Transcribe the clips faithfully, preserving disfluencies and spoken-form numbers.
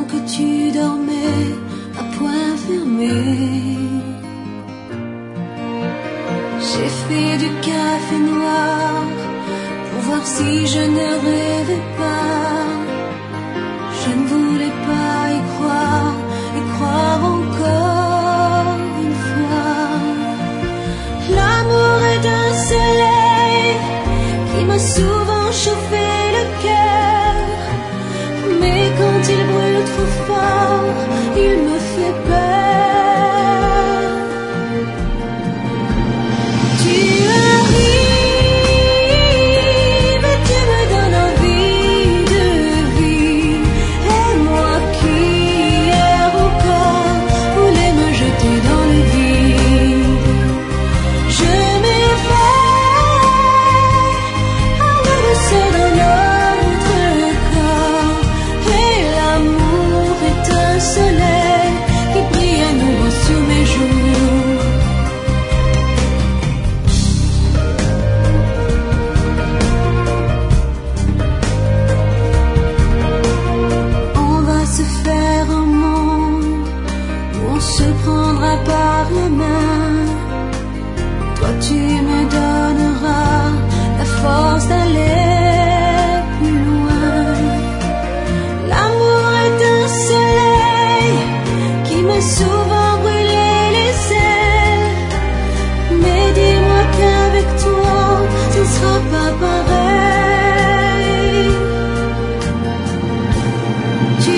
pendant que tu dormais à poing fermé. J'ai fait du café noir pour voir si je ne rêvais pas. Je ne voulais pas y croire, y croire encore une fois. L'amour est un soleil qui m'a souvent chauffé le cœur, mais quand il brûle trop fort, il me fait peur. Tu arrives et tu me donnes envie de vivre, et moi qui hier encore voulais me jeter dans le vide, je m'éveille à la douceur d'un autre corps, et l'amour est un soleil qui brille à nouveau sur mes joues. On va se faire un monde où on se prendra par la main. Toi tu me donneras la force d'aller plus loin. L'amour est un soleil qui m'a souvent brûlé les ailes, mais dis-moi qu'avec toi ce ne sera pas pareil. Tu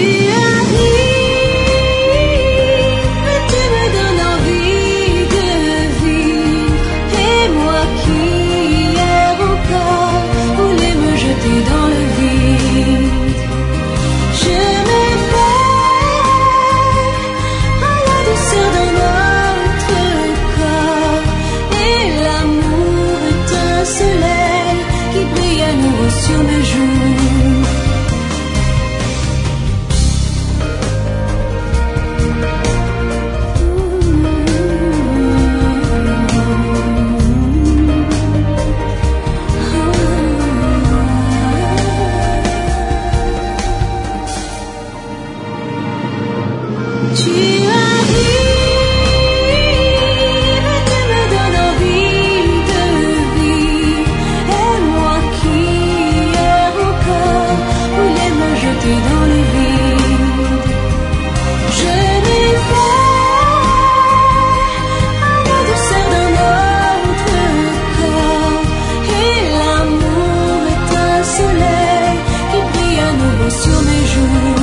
arrives et tu me donnes envie de vivre, et moi qui hier encore voulais me jeter dans le vide, je m'éveille à la douceur d'un autre corps, et l'amour est un soleil qui brille à nouveau sur mes joues. Tu arrives et tu me donnes envie de vivre, et moi qui hier encore voulais me jeter dans le vide, je m'éveille à la douceur d'un autre corps, et l'amour est un soleil qui brille à nouveau sur mes joues.